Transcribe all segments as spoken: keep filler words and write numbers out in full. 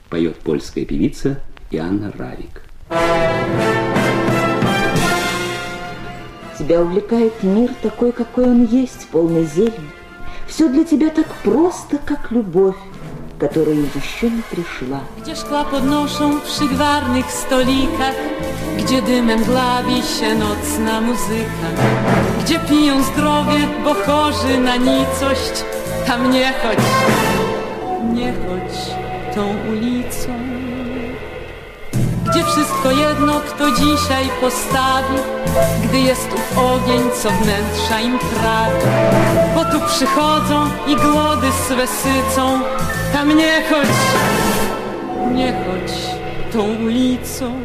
Поет польская певица Иоанна Равик. Тебя увлекает мир такой, какой он есть, полный зелени. Все для тебя так просто, как любовь, которая еще не пришла. Gdzie szkła podnoszą przy gwarnych stolikach, gdzie dymem dławi się nocna muzyka, gdzie piją zdrowie, bo chorzy na nicość. Tam nie chodź, nie chodź tą ulicą. Gdzie wszystko jedno, kto dzisiaj postawi, gdy jest tu ogień, co wnętrza im trawi. Bo tu przychodzą i głody swe sycą. Tam nie chodź, nie chodź tą ulicą.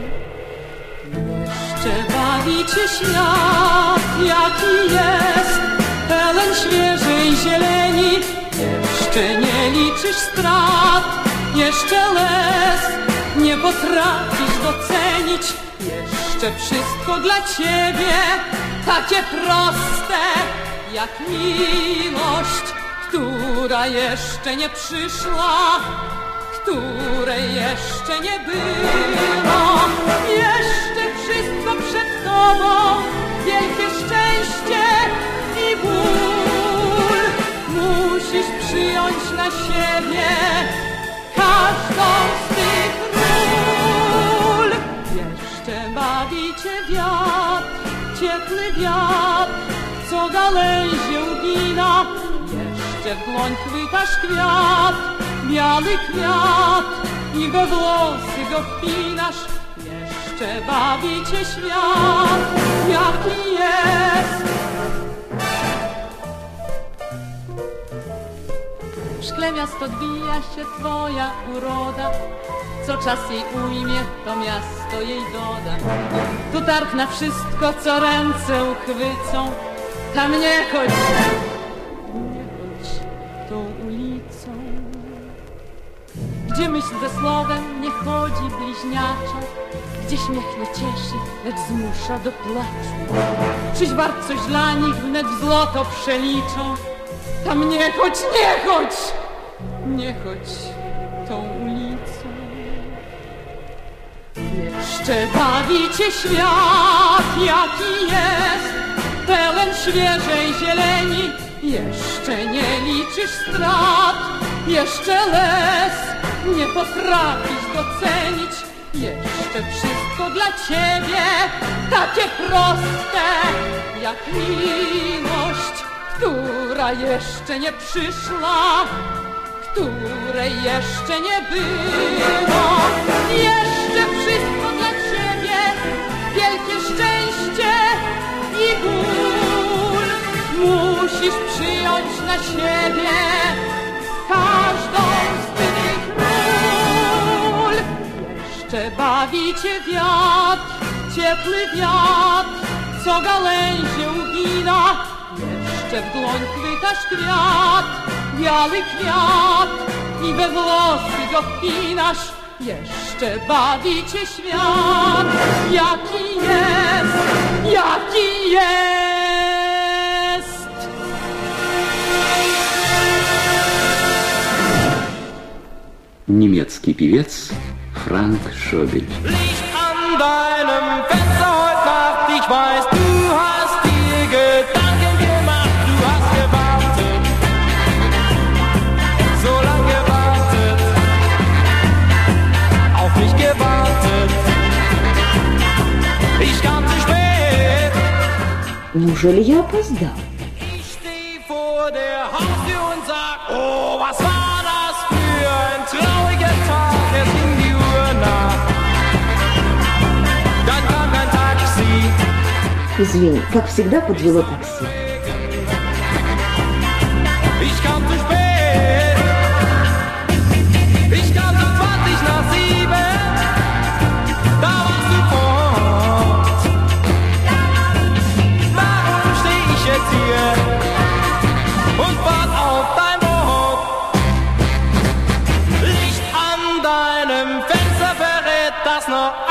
Jeszcze bawi cię świat, jaki jest, pełen świeżej zieleni. Jeszcze nie liczysz strat, jeszcze łez nie potrafisz docenić. Jeszcze wszystko dla ciebie takie proste, jak miłość, która jeszcze nie przyszła, której jeszcze nie było. Jeszcze wszystko przed tobą, wielkie szczęście i ból. Musisz przyjąć na siebie każdą z tych ról. Jeszcze bawi cię wiatr, ciepły wiatr, co gałęzie ugina. Jeszcze w dłoń chwytasz kwiat, biały kwiat, i we włosy go wpinasz. Jeszcze bawi cię świat, jaki jest. W szkle miasto odbija się twoja uroda, co czas jej ujmie, to miasto jej doda. Tu targ na wszystko, co ręce uchwycą. Tam nie chodź, nie chodź tą ulicą. Gdzie myśl ze słowem nie chodzi bliźniaczo, gdzie śmiech nie cieszy, lecz zmusza do płaczu. Czyś wart coś dla nich, wnet w złoto przeliczą. Tam nie chodź, nie chodź, nie chodź tą ulicą. Jeszcze bawi cię świat, jaki jest, pełen świeżej zieleni. Jeszcze nie liczysz strat, jeszcze łez nie potrafisz docenić. Jeszcze wszystko dla ciebie takie proste, jak miłość, która jeszcze nie przyszła, której jeszcze nie było. Jeszcze wszystko dla ciebie, wielkie szczęście i ból. Musisz przyjąć na siebie każdą z tych ról. Jeszcze bawi cię wiatr, ciepły wiatr, co gałęzie ugina. Jeszcze w dłoń chwytasz kwiat, biały kwiat, i we włosy go wpinasz. Jeszcze bawi cię świat, jaki jest, jaki jest. Niemiecki piwiec Frank Schöbel. Licht an deinem Fenster heute Nacht, ich weiß, du hast dir Gedanken gemacht, du hast gewartet, so lang gewartet, auf mich gewartet, ich kam zu spät. Неужели я опоздал? Ich steh vor der Haustür und sag, oh, was war das für ein trauriger Tag, es ging die Uhr nach, dann kam kein Taxi. Извини, как всегда подвело такси. Ich kam zu spät, ich kam um zwanzig nach sieben, da warst du fort. Warum steh ich jetzt hier und wart auf dein Wort? Licht an deinem Fenster verrät das noch